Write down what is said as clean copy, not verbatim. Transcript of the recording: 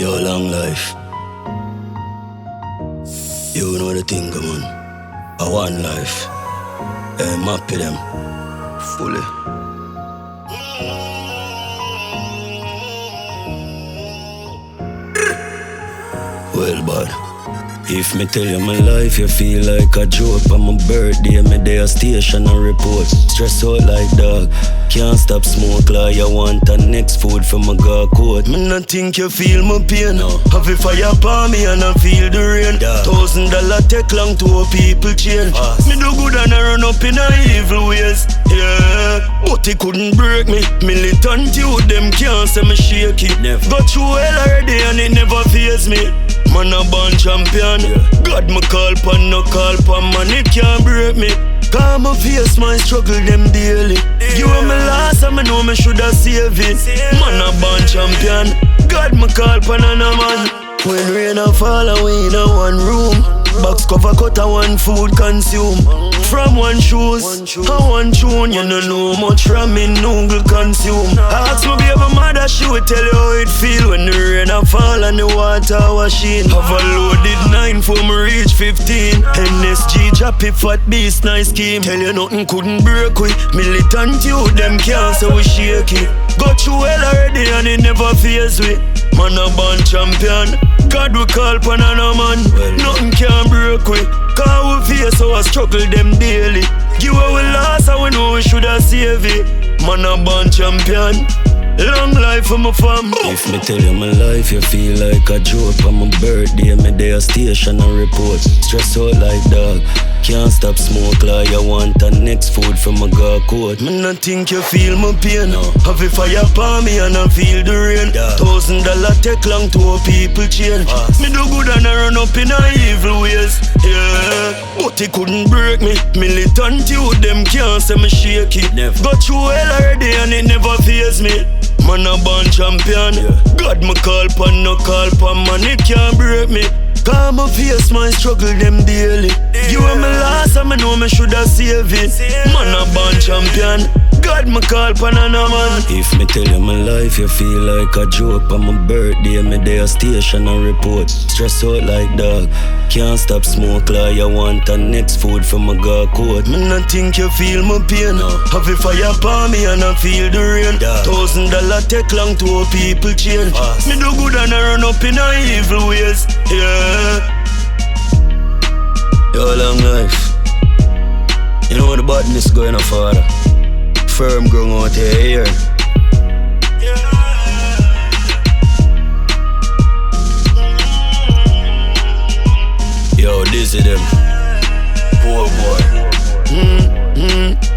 Yo, long life. You know the thing, come on. I want life. Hey, mappy them. Fully. Well, bad. If me tell you my life, you feel like a joke. On my birthday, me there station and report. Stress out like dog. Can't stop smoke like you want a next food from my god coat. Me not think you feel my pain. No. Have a fire upon me and I feel the rain. $1,000 take long to a people change. Me do good and I run up in a evil ways. Yeah, but it couldn't break me. Militant youth, them can't say me shaky. Never. Got through hell already and it never faze me. Man a born champion. God me call pan, no call pan. Man it can't break me. Cause my face, my struggle them daily. You were my last and I know me shoulda save it. Man a born champion. God me call pan and a man. When rain a fall away in a one room, box cover cut and one food consume. From one shoes and one tune, you don't know much from me noodle consume. Ask my baby mother, she will tell you how it feel when the rain a fall and the water washing. Have a loaded 9 for me reach 15. NSG drop it fat beast nice scheme. Tell you nothing couldn't break we. Militant youth them can't say we shaky. Got through hell already and it never faze we. Man a born champion. God we call pan and a man. Nothing can break we. Cause we face our struggle them daily. Give our loss and we know we shoulda save it. Man a born champion. Long life for my fam. If me tell you my life, you feel like a joke. On my birthday, me there station and report. Stress out like dog. Can't stop smoke like you want a next food from my god coat. Me not think you feel my pain. No. Have a fire upon me and I feel the rain. $1,000 take long to a people change. Me do good and I run up in a evil ways. Yeah, but it couldn't break me. Militant youth, them can't say me shaky. Never. Got through hell already and it never faze me. Man a born champion. God me call pan, no call pan. Man it can't break me. Cause my face, my struggle them daily. You were my last and I know me shoulda save it. Man a born champion. God me call pan and a man. If me tell you my life, you feel like a joke. On my birthday, me there station and report. Stress out like dog. Can't stop smoke like you want a next food from my god coat. Me not think you feel my pain. No. Have a fire upon me and I feel the rain. $1,000 take long to a people change. Me do good and I run up in a evil ways. Yeah. Yo, long life. You know what the badness going on, father. Firm growing out here. Yo, this is them. Poor boy.